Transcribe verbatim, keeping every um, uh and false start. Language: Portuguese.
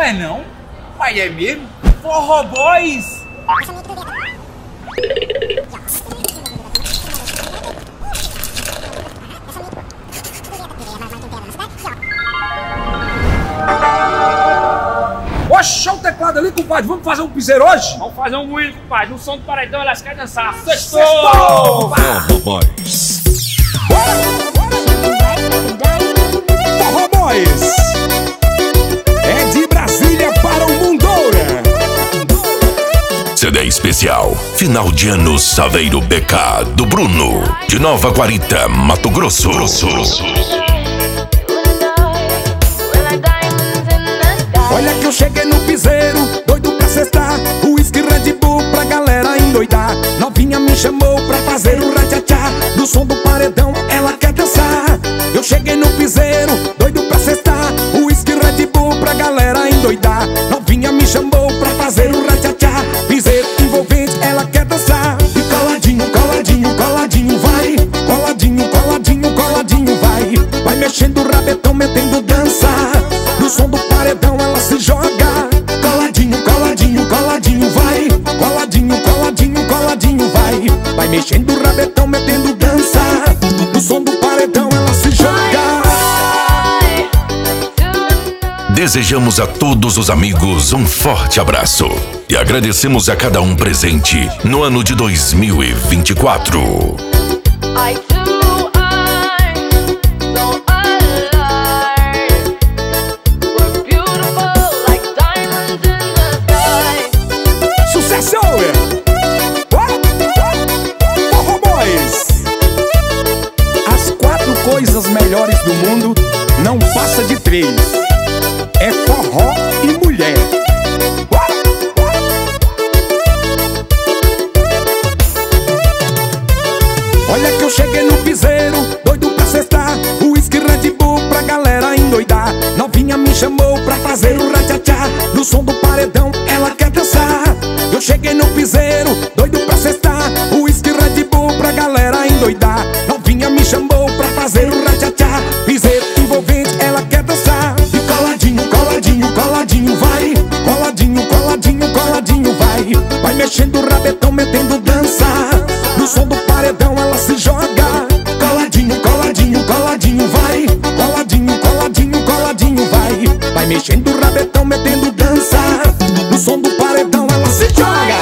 é não? Mas é mesmo? Forró Boys! Oxe, olha o teclado ali, compadre. Vamos fazer um piseiro hoje? Vamos fazer um moído, compadre. No som do paredão, elas querem dançar. Sextou! Sextou! Forró Boys. Forró Boys. É de Brasília para o Mundoura. C D especial. Final de ano Saveiro B K do Bruno. De Nova Guarita, Mato Grosso. Olha que eu cheguei no piseiro, doido pra cestar. Whisky Red Bull pra galera endoidar. Novinha me chamou pra fazer o ratchachá. No som do paredão ela quer dançar. Eu cheguei no piseiro, doido pra cestar. Whisky Red Bull pra galera endoidar. Novinha me chamou pra fazer o ratchachá. Piseiro envolvente, ela quer dançar. E coladinho, coladinho, coladinho vai. Coladinho, coladinho, coladinho vai. Vai mexendo o rabetão, metendo dança. No som do paredão ela se joga. Coladinho, coladinho, coladinho vai. Coladinho, coladinho, coladinho vai. Vai mexendo o rabetão, metendo dança. No som do paredão ela se joga. Desejamos a todos os amigos um forte abraço e agradecemos a cada um presente no ano de dois mil e vinte e quatro. Sucesso! Forró Boys. As quatro coisas melhores do mundo não passa de três. É forró e mulher. Olha que eu cheguei no piseiro, doido pra cestar. Whisky Red Bull pra galera endoidar. Novinha me chamou pra fazer o ratchachá. No som do paredão ela quer dançar. Eu cheguei no piseiro, doido pra cestar. Whisky Red Bull pra galera endoidar. Novinha me chamou pra fazer o ratchachá. Piseiro envolvente, ela quer dançar. E coladinho, coladinho, coladinho vai. Coladinho, coladinho, coladinho vai. Vai mexendo o rabetão, metendo dança. No som do paredão ela se joga. Coladinho, coladinho, coladinho vai. Coladinho, coladinho, coladinho vai. Vai mexendo o rabetão, metendo dança. No som do paredão ela se joga.